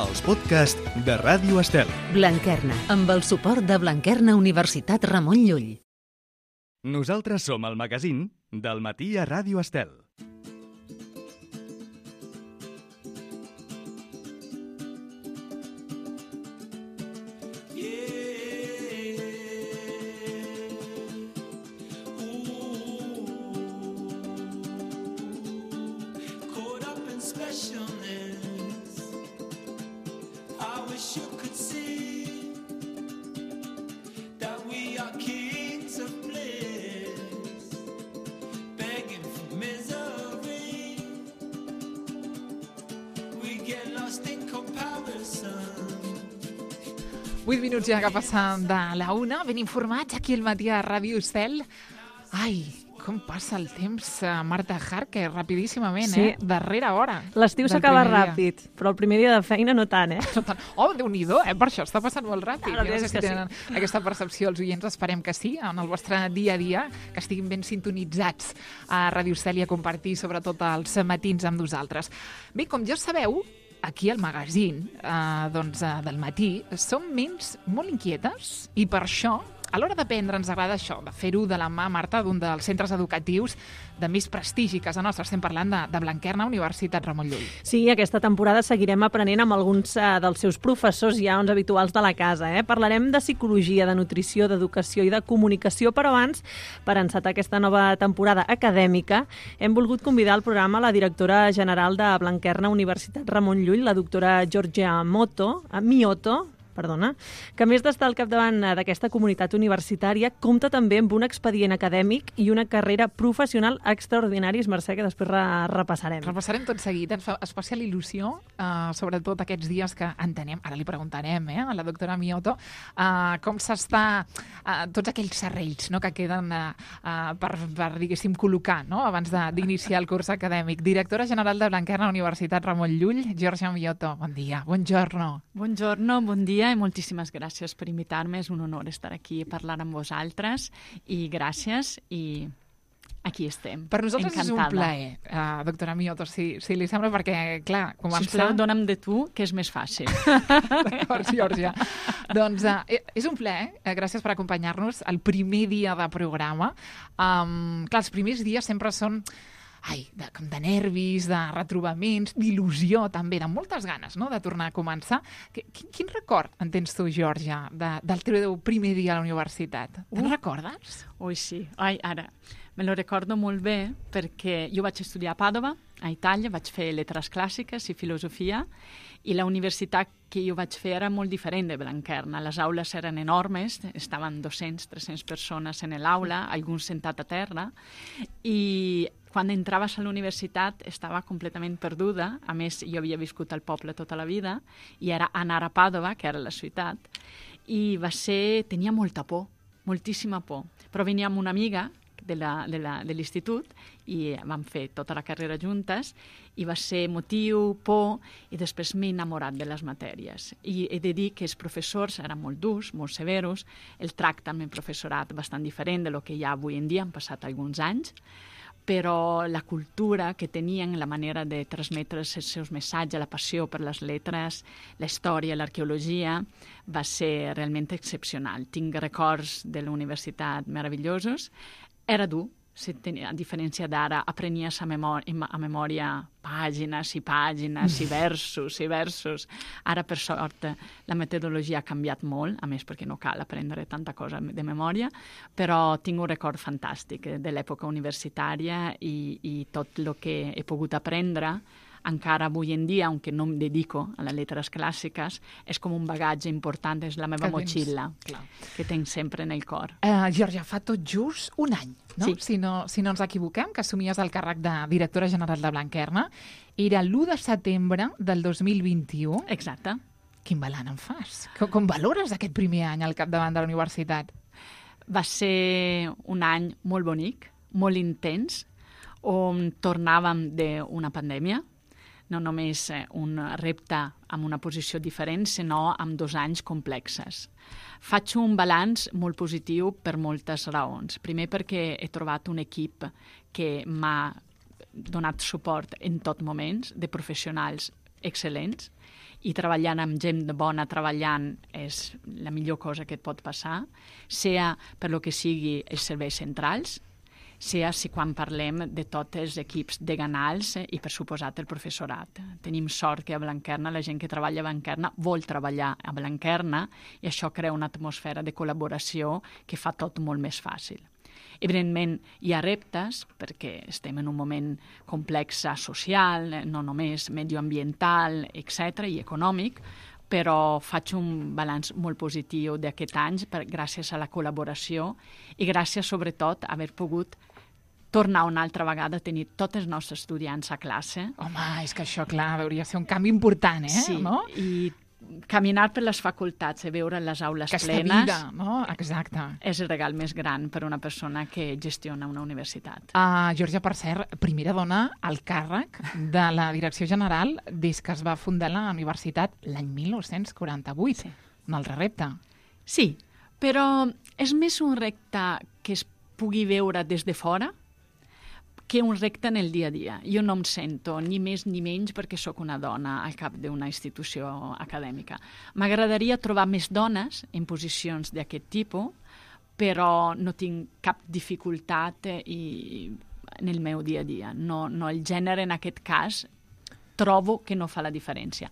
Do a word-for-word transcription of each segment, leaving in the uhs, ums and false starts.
els podcasts de Ràdio Estel. Blanquerna, amb el suport de Blanquerna Universitat Ramon Llull. Nosaltres som el magazín del matí a Ràdio Estel. vuit minuts ja que passen de la una, ben informats aquí al matí a Ràdio Estel. Ai, com passa el temps, Marta Harker, rapidíssimament, sí. eh? Darrera hora. L'estiu s'acaba ràpid, però el primer dia de feina no tant, eh? No tant. Oh, Déu-n'hi-do, eh? Per això està passant molt ràpid. Claro, no sé si tenen sí. aquesta percepció els oients, esperem que sí, en el vostre dia a dia, que estiguin ben sintonitzats a Ràdio Estel i a compartir sobretot els matins amb nosaltres. Bé, com ja sabeu, aquí al magazín eh, doncs, eh, del matí som ments molt inquietes i per això a l'hora d'aprendre ens agrada això, de fer-ho de la mà, Marta, d'un dels centres educatius de més prestigi a casa nostra. Estem parlant de, de Blanquerna, Universitat Ramon Llull. Sí, aquesta temporada seguirem aprenent amb alguns uh, dels seus professors ja uns habituals de la casa. Eh? Parlarem de psicologia, de nutrició, d'educació i de comunicació, però abans, per encetar aquesta nova temporada acadèmica, hem volgut convidar al programa la directora general de Blanquerna, Universitat Ramon Llull, la doctora Georgia Moto, uh, Mioto, perdona, que a més d'estar al capdavant d'aquesta comunitat universitària, compta també amb un expedient acadèmic i una carrera professional extraordinaris, Mercè, que després re repassarem. Repassarem tot seguit. Ens fa especial il·lusió, uh, sobretot aquests dies que entenem, ara li preguntarem eh, a la doctora Mioto, uh, com s'està, uh, tots aquells serrells no, que queden uh, uh, per, per, diguéssim, col·locar no, abans d'iniciar el curs acadèmic. Directora general de Blanquerna, Universitat Ramon Llull, Georgia Mioto, bon dia, buongiorno. Buongiorno, bon dia. I moltíssimes gràcies per invitar-me. És un honor estar aquí i parlar amb vosaltres. I gràcies i aquí estem. Per nosaltres Encantada. És un plaer, uh, doctora Mioto, si, si li sembla, perquè, clar, començar... Sisplau, dona'm de tu, que és més fàcil. D'acord, Georgia. Doncs uh, és un plaer, uh, gràcies per acompanyar-nos el primer dia de programa. Um, clar, els primers dies sempre són... Ai, de, com de nervis, de retrobaments, d'il·lusió també, de moltes ganes no? de tornar a començar. Quin, quin record en tens tu, Georgia, de, del teu primer dia a la universitat? Te'n uh. recordes? Ui, sí. Ai, ara, me lo recordo molt bé perquè jo vaig estudiar a Pàdova, a Itàlia, vaig fer lletres clàssiques i filosofia, i la universitat que jo vaig fer era molt diferent de Blanquerna. Les aules eren enormes, estaven dues-centes tres-centes persones en l'aula, alguns sentat a terra, i quan entraves a la universitat estava completament perduda. A més, jo havia viscut al poble tota la vida i era anar a Pàdova, que era la ciutat, i va ser... tenia molta por, moltíssima por. Però venia amb una amiga de l'institut i vam fer tota la carrera juntes i va ser motiu, por, i després m'he enamorat de les matèries. I he de dir que els professors eren molt durs, molt severos, el tracte amb el professorat bastant diferent de lo que hi ha avui en dia, han passat alguns anys, però la cultura que tenien, la manera de transmetre els seus missatges, la passió per les lletres, la història, l'arqueologia, va ser realment excepcional. Tinc records de la universitat meravellosos. Era dur, a diferència d'ara, aprenies a, memòria, a memòria pàgines i pàgines i versos i versos. Ara, per sort, la metodologia ha canviat molt, a més perquè no cal aprendre tanta cosa de memòria, però tinc un record fantàstic de l'època universitària i, i tot el que he pogut aprendre encara avui en dia, aunque no em dedico a les lletres clàssiques, és com un bagatge important, és la meva motxilla, que tinc sempre en el cor. Uh, Georgia, fa tot just un any, no? Sí. Si no, si no ens equivoquem, que assumies el càrrec de directora general de Blanquerna. Era l'u de setembre del dos mil vint-i-u. Exacte. Quin balanç en fas? Com, com valores aquest primer any al capdavant de la universitat? Va ser un any molt bonic, molt intens, on tornàvem d'una pandèmia, no només un repte amb una posició diferent, sinó amb dos anys complexes. Faig un balanç molt positiu per moltes raons. Primer perquè he trobat un equip que m'ha donat suport en tot moments, de professionals excel·lents, i treballant amb gent bona treballant és la millor cosa que et pot passar, sea per lo que sigui els serveis centrals, sea si quan parlem de tots els equips de ganals i, per suposat, el professorat. Tenim sort que a Blanquerna la gent que treballa a Blanquerna vol treballar a Blanquerna i això crea una atmosfera de col·laboració que fa tot molt més fàcil. Evidentment, hi ha reptes, perquè estem en un moment complex social, no només medioambiental, etcètera, i econòmic, però faig un balanç molt positiu d'aquest any per, gràcies a la col·laboració i gràcies, sobretot, a haver pogut tornar una altra vegada a tenir tots els nostres estudiants a classe. Home, és que això, clar, hauria de ser un canvi important, eh? Sí, no? i caminar per les facultats i veure les aules Aquesta plenes vida, no? Exacte. és el regal més gran per a una persona que gestiona una universitat. Uh, Georgia, per cert, primera dona al càrrec de la direcció general des que es va fundar la universitat l'any mil nou-cents quaranta-vuit. Sí. Un altre repte. Sí, però és més un repte que es pugui veure des de fora que un repte en el dia a dia. Jo no em sento ni més ni menys perquè sóc una dona al cap d'una institució acadèmica. M'agradaria trobar més dones en posicions d'aquest tipus, però no tinc cap dificultat i, en el meu dia a dia. No, no, el gènere en aquest cas trobo que no fa la diferència.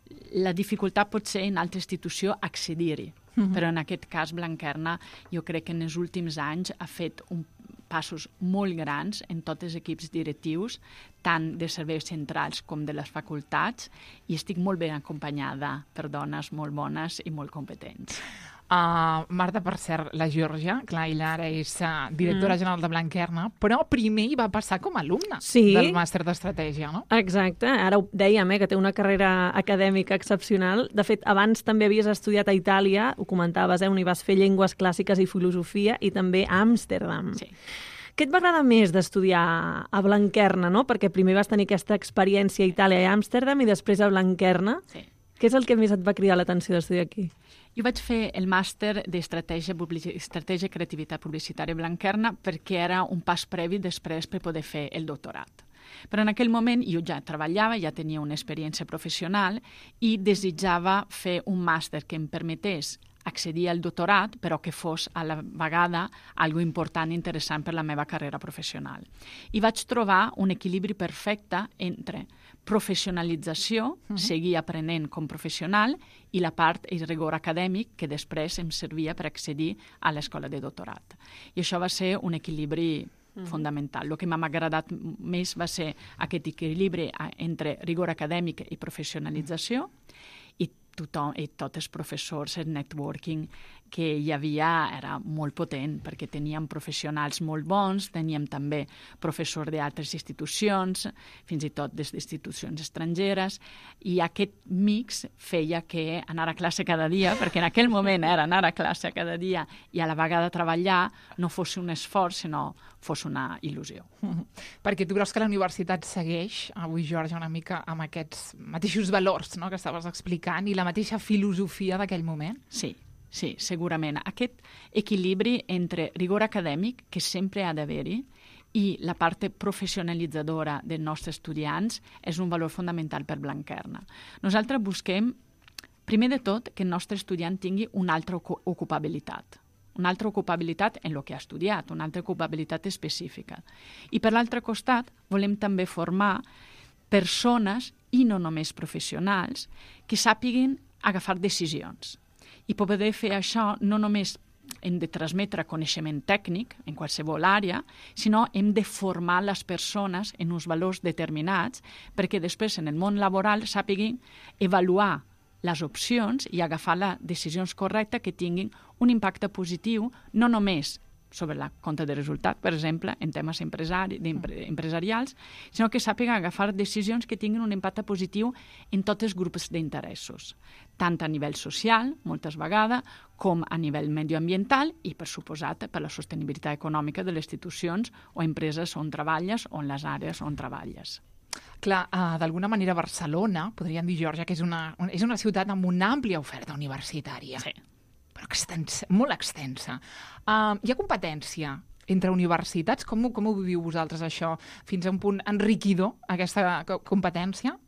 La dificultat pot ser en altra institució accedir-hi, mm-hmm. però en aquest cas Blanquerna jo crec que en els últims anys ha fet un passos molt grans en tots els equips directius, tant de serveis centrals com de les facultats, i estic molt ben acompanyada per dones molt bones i molt competents. Uh, Marta, per cert, la Georgia, clar, ella ara és uh, directora mm. general de Blanquerna, però primer hi va passar com a alumna sí. del màster d'estratègia, no? Exacte, ara ho dèiem, eh, que té una carrera acadèmica excepcional. De fet, abans també havies estudiat a Itàlia, ho comentaves, eh, on hi vas fer llengües clàssiques i filosofia, i també a Amsterdam. Sí. Què et va agradar més d'estudiar a Blanquerna, no? Perquè primer vas tenir aquesta experiència a Itàlia i a Amsterdam i després a Blanquerna. Sí. Què és el que més et va cridar l'atenció d'estudiar aquí? Jo vaig fer el màster d'estratègia estratègia i creativitat publicitària a Blanquerna perquè era un pas previ després per poder fer el doctorat. Però en aquell moment jo ja treballava, ja tenia una experiència professional i desitjava fer un màster que em permetés accedir al doctorat, però que fos a la vegada algo important i interessant per la meva carrera professional. I vaig trobar un equilibri perfecte entre professionalització, uh-huh. seguir aprenent com professional, i la part i rigor acadèmic que després em servia per accedir a l'escola de doctorat. I això va ser un equilibri uh-huh. fundamental. El que m'ha agradat més va ser aquest equilibri entre rigor acadèmic i professionalització, i tothom, i tots els professors, el networking que hi havia era molt potent, perquè teníem professionals molt bons, teníem també professors d'altres institucions, fins i tot des d'institucions estrangeres, i aquest mix feia que anar a classe cada dia, perquè en aquell moment era anar a classe cada dia i a la vegada treballar, no fos un esforç, sinó fos una il·lusió. Mm-hmm. Perquè tu creus que la universitat segueix, avui, Georgia, una mica amb aquests mateixos valors, no?, que estaves explicant, i la mateixa filosofia d'aquell moment? Sí. Sí, segurament. Aquest equilibri entre rigor acadèmic, que sempre ha d'haver-hi, i la part professionalitzadora dels nostres estudiants és un valor fonamental per Blanquerna. Nosaltres busquem, primer de tot, que el nostre estudiant tingui una altra ocupabilitat. Una altra ocupabilitat en el que ha estudiat, una altra ocupabilitat específica. I per l'altre costat, volem també formar persones, i no només professionals, que sàpiguen agafar decisions. I per poder fer això no només hem de transmetre coneixement tècnic en qualsevol àrea, sinó hem de formar les persones en uns valors determinats perquè després en el món laboral sàpiguen avaluar les opcions i agafar les decisions correctes que tinguin un impacte positiu no només sobre la compte de resultat, per exemple, en temes empresari, empresarials, sinó que sàpiguen agafar decisions que tinguin un impacte positiu en tots els grups d'interessos, tant a nivell social, moltes vegades, com a nivell medioambiental i, per suposat, per la sostenibilitat econòmica de les institucions o empreses on treballes o en les àrees on treballes. Clar, uh, d'alguna manera Barcelona, podríem dir, Georgia, que és una, és una ciutat amb una àmplia oferta universitària. Sí. Però extensa, molt extensa. Uh, hi ha competència entre universitats? Com, com ho viviu vosaltres, això? Fins a un punt enriquidor, aquesta competència?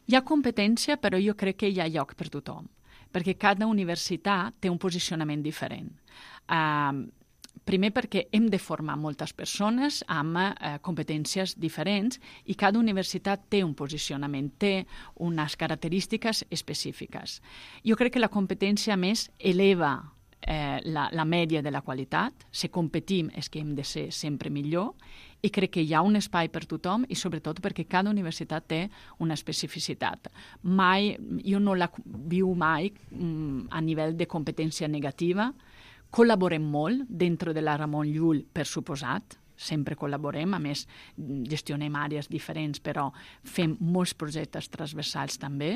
Hi ha competència, però jo crec que hi ha lloc per tothom, perquè cada universitat té un posicionament diferent. Uh, primer perquè hem de formar moltes persones amb uh, competències diferents i cada universitat té un posicionament, té unes característiques específiques. Jo crec que la competència, a més, eleva eh, la, la mèdia de la qualitat. Si competim és que hem de ser sempre millor i crec que hi ha un espai per tothom i sobretot perquè cada universitat té una especificitat. Mai, jo no la viu mai mm, a nivell de competència negativa. Col·laborem molt dintre de la Ramon Llull, per suposat, sempre col·laborem, a més gestionem àrees diferents, però fem molts projectes transversals també.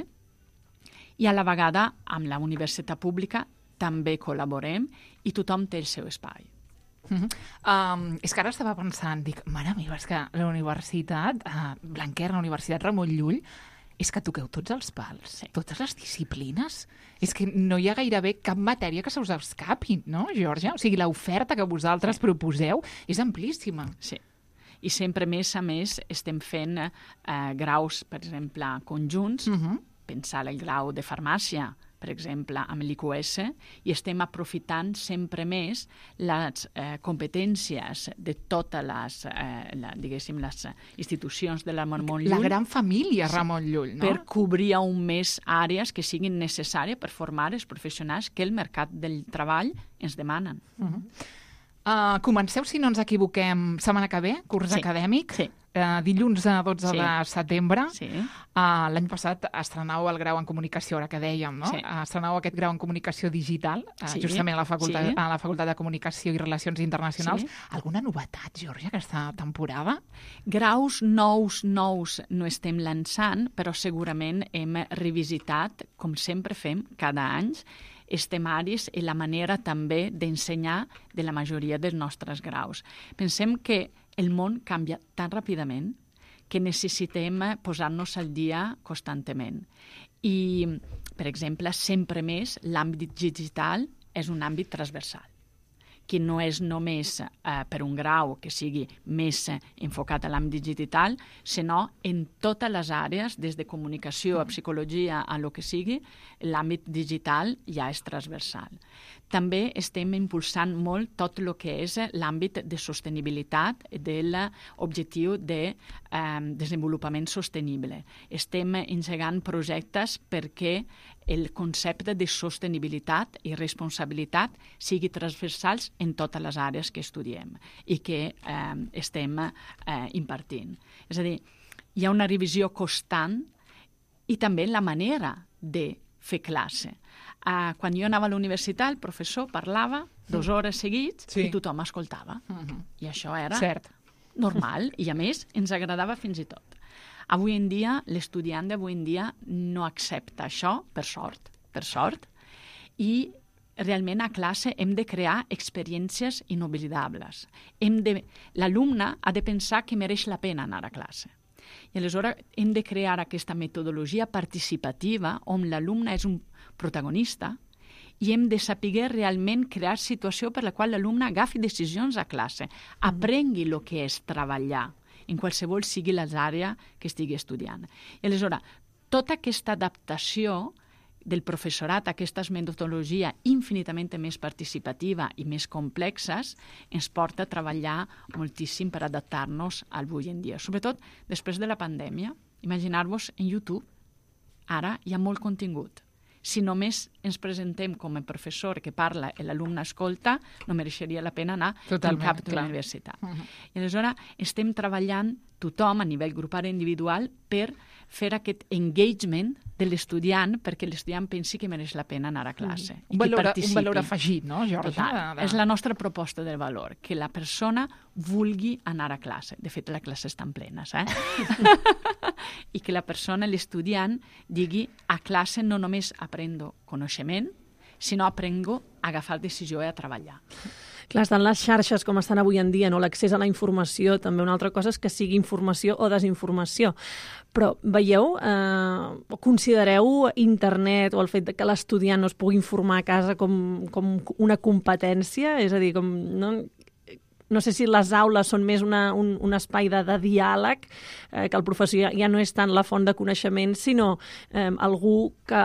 I a la vegada, amb la universitat pública, també col·laborem i tothom té el seu espai. Uh-huh. Um, és que ara estava pensant, dic, mare meva, és que la universitat, uh, Blanquerna, la Universitat Ramon Llull, és que toqueu tots els pals, sí. Totes les disciplines. És que no hi ha gairebé cap matèria que se us escapi, no, Georgia? O sigui, l'oferta que vosaltres sí. proposeu és amplíssima. Sí. I sempre més a més estem fent eh, graus, per exemple, conjunts, uh-huh. pensar el grau de farmàcia, per exemple, amb l'I Q S, i estem aprofitant sempre més les eh, competències de totes les, eh, la, diguéssim, les institucions de la Ramon Llull. La gran família Ramon Llull, no? Per cobrir aún més àrees que siguin necessàries per formar els professionals que el mercat del treball ens demanen. Uh-huh. Uh, comenceu, si no ens equivoquem, setmana que ve, curs sí. acadèmic. Sí. Uh, dilluns a dotze sí. de setembre. Sí. Uh, l'any passat estrenau el grau en comunicació, ara que dèiem, no? Sí. Uh, estrenau aquest grau en comunicació digital, uh, sí. justament a la, facultat, sí. a la Facultat de Comunicació i Relacions Internacionals. Sí. Alguna novetat, Georgia, aquesta temporada? Graus nous, nous no estem lançant, però segurament hem revisitat, com sempre fem cada any, els temaris i la manera també d'ensenyar de la majoria dels nostres graus. Pensem que el món canvia tan ràpidament que necessitem posar-nos al dia constantment. I, per exemple, sempre més l'àmbit digital és un àmbit transversal, que no és només eh, per un grau que sigui més eh, enfocat a l'àmbit digital, sinó en totes les àrees, des de comunicació a psicologia a lo que sigui, l'àmbit digital ja és transversal. També estem impulsant molt tot el que és l'àmbit de sostenibilitat de l'objectiu de eh, desenvolupament sostenible. Estem engegant projectes perquè el concepte de sostenibilitat i responsabilitat sigui transversals en totes les àrees que estudiem i que eh, estem eh, impartint. És a dir, hi ha una revisió constant i també la manera de fer classe. Eh, quan jo anava a la universitat, el professor parlava dues hores seguits sí. i tothom escoltava. Uh-huh. I això era Cert. normal i, a més, ens agradava fins i tot. Avui en dia, l'estudiant d'avui en dia no accepta això, per sort, per sort, i realment a classe hem de crear experiències inoblidables. Hem de, l'alumne ha de pensar que mereix la pena anar a classe. I aleshores hem de crear aquesta metodologia participativa on l'alumne és un protagonista i hem de saber realment crear situació per la qual l'alumne agafi decisions a classe, aprengui el que és treballar en qualsevol sigui l'àrea que estigui estudiant. I aleshores, tota aquesta adaptació del professorat a aquesta metodologia infinitament més participativa i més complexes ens porta a treballar moltíssim per adaptar-nos al avui en dia. Sobretot després de la pandèmia. Imaginar-vos en YouTube, ara hi ha molt contingut. Si només ens presentem com a professor que parla i l'alumne escolta, no mereixeria la pena anar al cap de la universitat. Uh-huh. I aleshores estem treballant tothom a nivell grupal i individual per fer aquest engagement de l'estudiant perquè l'estudiant pensi que mereix la pena anar a classe. Mm. Un, valor, un valor afegit, no, Georgia? De, de... És la nostra proposta de valor, que la persona vulgui anar a classe. De fet, les classes estan plenes, eh? I que la persona, l'estudiant, digui a classe no només aprendo coneixement, sinó aprengo a agafar decisió i a treballar. Clar, estan les xarxes com estan avui en dia, no? L'accés a la informació, també una altra cosa és que sigui informació o desinformació. Però veieu, eh, o considereu internet o el fet que l'estudiant no es pugui informar a casa com, com una competència? És a dir, com, no? no sé si les aules són més una, un, un espai de, de diàleg, eh, que el professor ja, ja no és tant la font de coneixement, sinó eh, algú que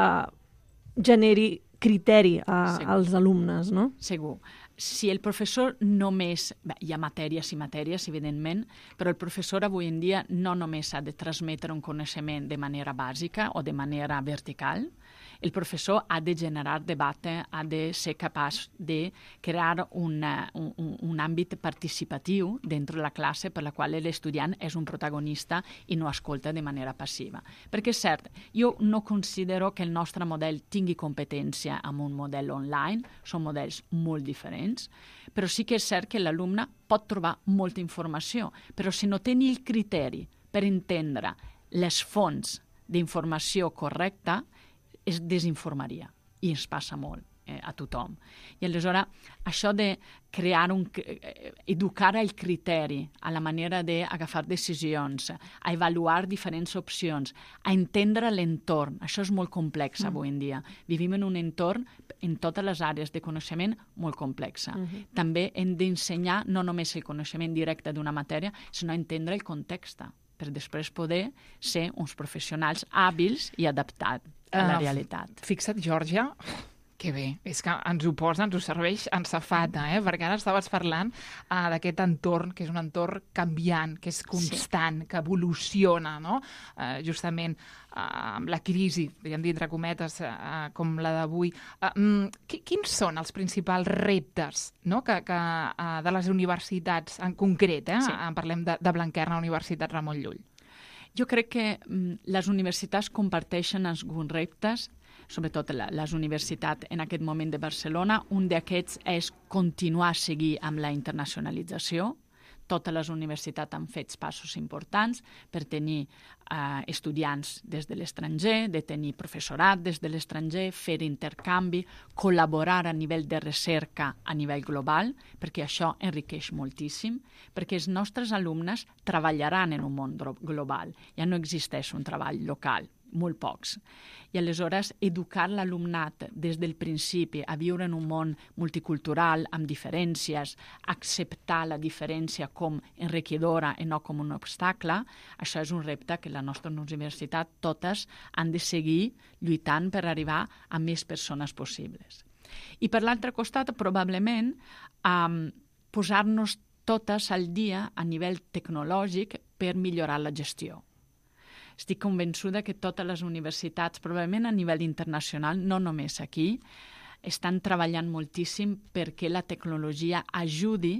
generi criteri a, sí. als alumnes, no? Segur. Si el professor només... Bé, hi ha matèries i matèries, evidentment, però el professor avui en dia no només ha de transmetre un coneixement de manera bàsica o de manera vertical. El professor ha de generar debat, ha de ser capaç de crear una, un, un àmbit participatiu dentro de la classe per la qual l'estudiant és un protagonista i no escolta de manera passiva. Perquè és cert, jo no considero que el nostre model tingui competència amb un model online, són models molt diferents, però sí que és cert que l'alumne pot trobar molta informació, però si no té ni el criteri per entendre les fonts d'informació correcta, es desinformaria, i ens passa molt eh, a tothom. I aleshores, això de crear un... Eh, educar el criteri, a la manera d'agafar decisions, a avaluar diferents opcions, a entendre l'entorn, això és molt complex mm. avui en dia. Vivim en un entorn, en totes les àrees de coneixement, molt complexa. Mm-hmm. També hem d'ensenyar no només el coneixement directe d'una matèria, sinó entendre el context, per després poder ser uns professionals hàbils i adaptats a la realitat. Uh, fixa't, Georgia, que bé, és que ens ho posa, ens ho serveix en safata, eh? Perquè ara estaves parlant uh, d'aquest entorn, que és un entorn canviant, que és constant, sí. que evoluciona, no? Uh, justament uh, amb la crisi, diguem dir, entre cometes, uh, com la d'avui. Uh, um, quins són els principals reptes, no? que, que, uh, de les universitats en concret? Eh? Sí. Uh, parlem de, de Blanquerna, Universitat Ramon Llull. Jo crec que mm, les universitats comparteixen alguns reptes, sobretot la, les universitats en aquest moment de Barcelona. Un d'aquests és continuar a seguir amb la internacionalització. Totes les universitats han fet passos importants per tenir eh, estudiants des de l'estranger, de tenir professorat des de l'estranger, fer intercanvi, col·laborar a nivell de recerca a nivell global, perquè això enriqueix moltíssim, perquè els nostres alumnes treballaran en un món global. Ja no existeix un treball local, molt pocs. I aleshores educar l'alumnat des del principi a viure en un món multicultural, amb diferències, acceptar la diferència com enriquidora i no com un obstacle, això és un repte que la nostra universitat totes han de seguir lluitant per arribar a més persones possibles. I per l'altre costat, probablement, um, posar-nos totes al dia a nivell tecnològic per millorar la gestió. Estic convençuda que totes les universitats, probablement a nivell internacional, no només aquí, estan treballant moltíssim perquè la tecnologia ajudi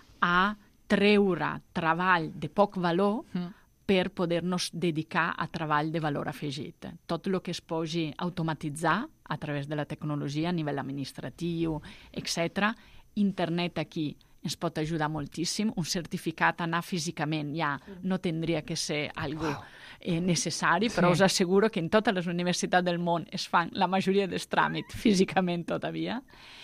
a treure treball de poc valor mm. per poder-nos dedicar a treball de valor afegit. Tot el que es pugui automatitzar a través de la tecnologia a nivell administratiu, etcètera. Internet aquí ens pot ajudar moltíssim. Un certificat anar físicament ja no tindria que ser algo eh, necessari, però sí. Us asseguro que en totes les universitats del món es fan la majoria dels tràmits físicament todavía,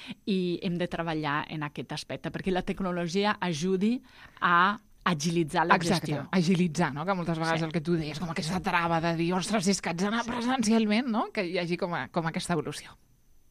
i hem de treballar en aquest aspecte, perquè la tecnologia ajudi a agilitzar la Exacte, gestió. agilitzar, no? Que moltes vegades sí. el que tu deies, com aquesta trava de dir, ostres, és que haig d'anar presencialment, no? Que hi hagi com, a, com aquesta evolució.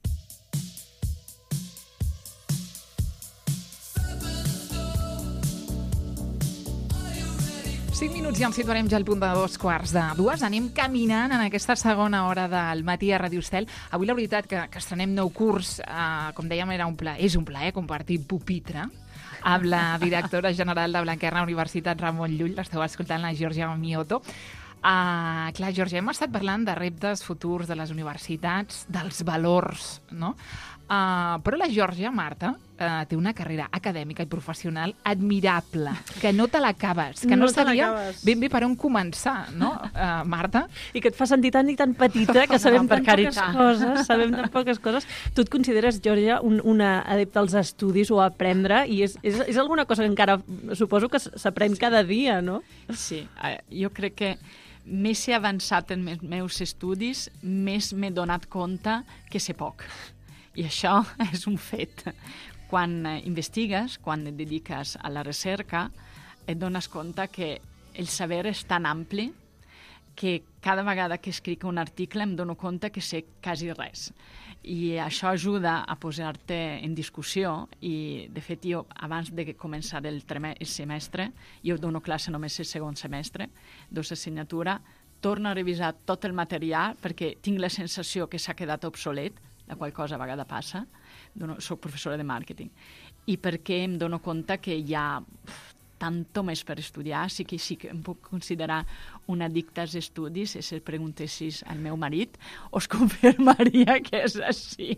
cinc minuts i ens situarem ja al punt de dos quarts de dues. Anem caminant en aquesta segona hora del matí a Ràdio Estel. Avui la veritat que, que estrenem nou curs, eh, com dèiem, era un plaer, és un plaer compartir pupitre amb la directora general de Blanquerna Universitat Ramon Llull. L'esteu escoltant, la Georgia Mioto. Uh, clar, Georgia, hem estat parlant de reptes futurs de les universitats, dels valors, no? Uh, però la Georgia, Marta, uh, té una carrera acadèmica i professional admirable, que no te l'acabes, que no, no sabia ben bé per on començar, no, uh, Marta? I que et fa sentir tan i tan petita que sabem tan poques coses, sabem tan poques coses. Tu et consideres, Georgia, un, una adepta als estudis o a aprendre, i és, és, és alguna cosa que encara suposo que s'aprèn cada dia, no? Sí, uh, jo crec que més he avançat en els meus estudis, més m'he donat compte que sé poc. I això és un fet. Quan investigues, quan et dediques a la recerca, et dones compte que el saber és tan ampli que cada vegada que escric un article em dono compte que sé quasi res. I això ajuda a posar-te en discussió i, de fet, jo, abans de començar el, el semestre, jo dono classe només el segon semestre, dos assignatures, torno a revisar tot el material perquè tinc la sensació que s'ha quedat obsolet, la qual cosa a vegades passa. Dono, soc professora de màrqueting. I perquè em dono compte que hi ha tanto més per estudiar, sí que sí que em puc considerar una addicta als estudis, i si el preguntessis al meu marit, us confirmaria que és així.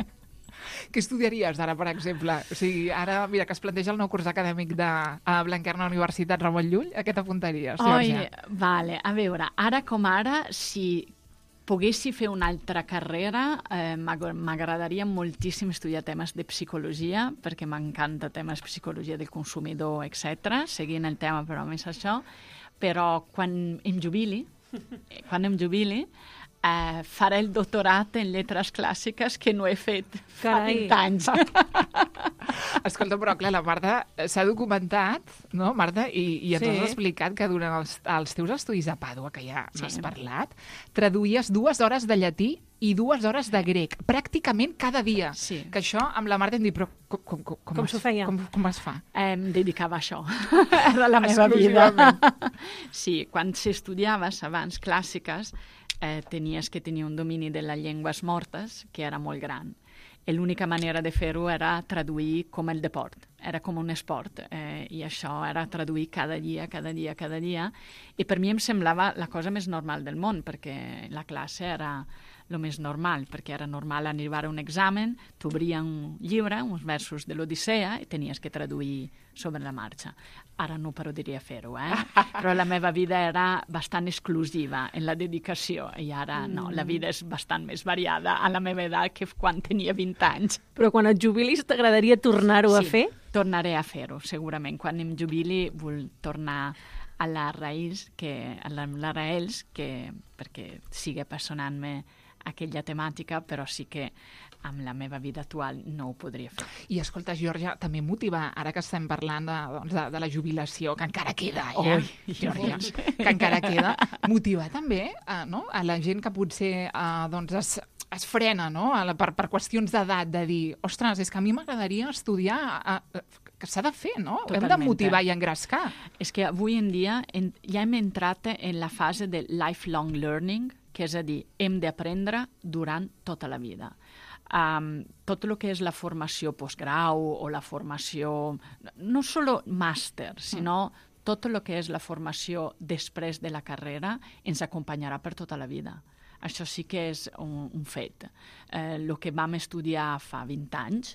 Què estudiaries ara, per exemple? O sigui, ara, mira, que es planteja el nou curs acadèmic de a Blanquerna Universitat Ramon Llull, a què t'apuntaries, Georgia? Oi, vale, a veure, ara com ara, si poguessi fer una altra carrera, eh, m'agradaria moltíssim estudiar temes de psicologia, perquè m'encanta temes de psicologia del consumidor, etcètera, seguint el tema, però més això. Però quan em jubili, quan em jubili, eh, faré el doctorat en lletres clàssiques que no he fet fa vint anys. Escolta, però clar, la Marta s'ha documentat, no, Marta? I, i ens Sí. has explicat que durant els, els teus estudis a Pàdua, que ja n'has parlat, traduïes dues hores de llatí i dues hores de grec, pràcticament cada dia. Sí. Que això amb la Marta hem dit, però com, com, com, com, Com es, s'ho feia? Com, com es fa? Em dedicava a això. Era la meva vida. Exclusivament. Sí, quan s'estudiaves abans clàssiques, eh, tenies que tenir un domini de les llengües mortes que era molt gran. I l'única manera de fer-ho era traduir com el deport. Era com un esport. Eh, I això era traduir cada dia, cada dia, cada dia. I per mi em semblava la cosa més normal del món, perquè la classe era el més normal, perquè era normal arribar a un examen, t'obria un llibre, uns versos de l'Odissea, i tenies que traduir sobre la marxa. Ara no podria fer-ho, eh? Però la meva vida era bastant exclusiva en la dedicació, i ara no, la vida és bastant més variada a la meva edat que quan tenia vint anys. Però quan et jubilis t'agradaria tornar-ho a Sí, fer? tornaré a fer-ho, segurament. Quan em jubili vull tornar a la raïs, que, a la, la raïls, que, perquè sigue apassionant-me aquella temàtica, però sí que amb la meva vida actual no ho podria fer. I escolta, Georgia, també motiva, ara que estem parlant de, doncs, de, de la jubilació, que encara queda, eh? Oi, Georgia, que encara queda, motivar també eh, no? a la gent que potser eh, doncs es, es frena, no? A la, per, per qüestions d'edat, de dir, ostres, és que a mi m'agradaria estudiar, eh, que s'ha de fer, no? Hem de Totalmente. motivar i engrescar. És que avui en dia en, ja hem entrat en la fase de lifelong learning, que és a dir, hem d'aprendre durant tota la vida. Um, tot el que és la formació postgrau o la formació, no solo màster, sinó tot el que és la formació després de la carrera ens acompanyarà per tota la vida. Això sí que és un, un fet. Eh, el que vam estudiar fa vint anys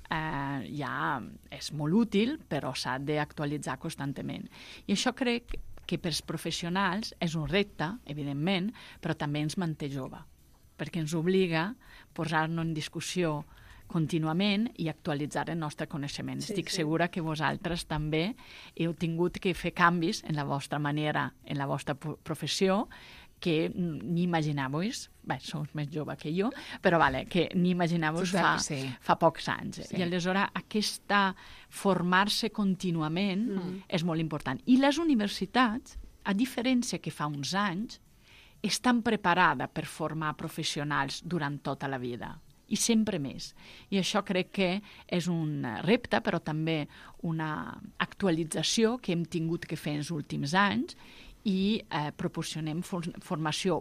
eh, ja és molt útil, però s'ha d'actualitzar constantment. I això crec que pels professionals és un repte, evidentment, però també ens manté jove, perquè ens obliga a posar-nos en discussió contínuament i actualitzar el nostre coneixement. Sí, Estic sí. segura que vosaltres també heu tingut que fer canvis en la vostra manera, en la vostra professió, que ni imaginàveu, bé, sou més jove que jo, però vale, que ni imaginàveu fa, Sí. fa pocs anys. Sí. I aleshores aquesta formar-se contínuament mm. és molt important. I les universitats, a diferència que fa uns anys, estan preparades per formar professionals durant tota la vida, i sempre més. I això crec que és un repte, però també una actualització que hem tingut que fer en els últims anys, i eh, proporcionem for formació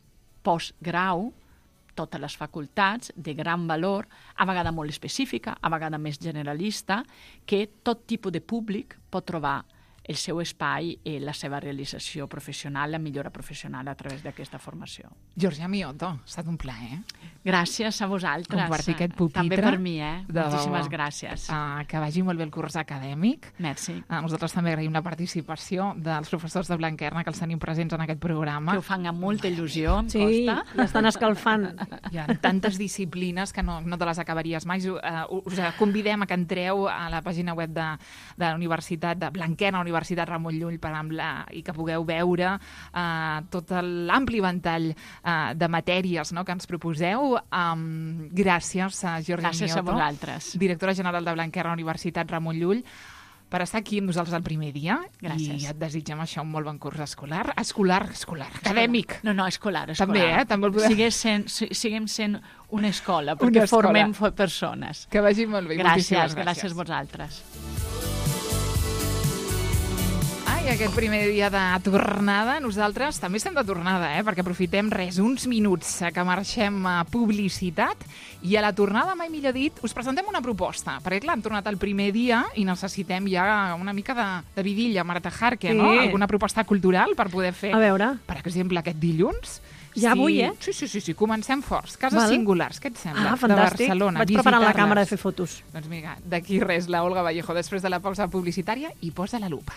postgrau, totes les facultats, de gran valor, a vegades molt específica, a vegades més generalista, que tot tipus de públic pot trobar el seu espai i la seva realització professional, la millora professional a través d'aquesta formació. Georgia Mioto, ha estat un plaer. Gràcies a vosaltres. Compartir aquest pupitre. També per mi, eh? De Moltíssimes debò. gràcies. Uh, que vagi molt bé el curs acadèmic. Merci. Uh, nosaltres també agraïm la participació dels professors de Blanquerna que els tenim presents en aquest programa. Que ho fan amb molta il·lusió, em Sí, costa. l'estan escalfant. Hi ha tantes disciplines que no, no te les acabaries mai. Uh, us convidem a que entreu a la pàgina web de, de la Universitat de Blanquerna, la Universitat Ramon Llull, per la, i que pugueu veure uh, tot l'ampli ventall uh, de matèries, no?, que ens proposeu. Um, gràcies a Georgia Gràcies a Mioto, vosaltres. directora general de Blanquerna, Universitat Ramon Llull. per estar aquí amb nosaltres el primer dia. Gràcies. I et desitgem això, un molt bon curs escolar. Escolar, escolar, acadèmic. No, no, escolar, escolar. També, eh? També el podem... Siguem sent, siguem sent una escola, perquè una escola. formem persones. Que vagi molt bé. Gràcies, gràcies. gràcies a vosaltres. I aquest primer dia de tornada, nosaltres també estem de tornada, eh? Perquè aprofitem res, uns minuts que marxem a publicitat i a la tornada, mai millor dit, us presentem una proposta. Perquè, clar, han tornat el primer dia i necessitem ja una mica de, de vidilla, Marta Jarque, Sí. no? Alguna proposta cultural per poder fer, A veure. per exemple, aquest dilluns. Ja sí, avui, eh? Sí, sí, sí, sí, comencem forts. Cases Val. singulars, què et sembla? Ah, fantàstic. De Barcelona, Vaig preparant la visitar-les. càmera de fer fotos. Doncs mira, d'aquí res, la Olga Vallejo, després de la pausa publicitària, i posa la lupa.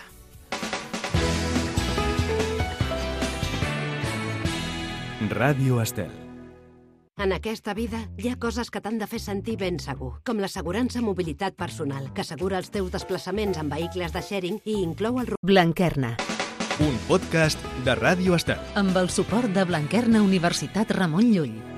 Ràdio Estel. En aquesta vida hi ha coses que t'han de fer sentir ben segur, com l'assegurança mobilitat personal, que assegura els teus desplaçaments en vehicles de sharing i inclou el... Blanquerna, Un podcast de Ràdio Estel. amb el suport de Blanquerna Universitat Ramon Llull.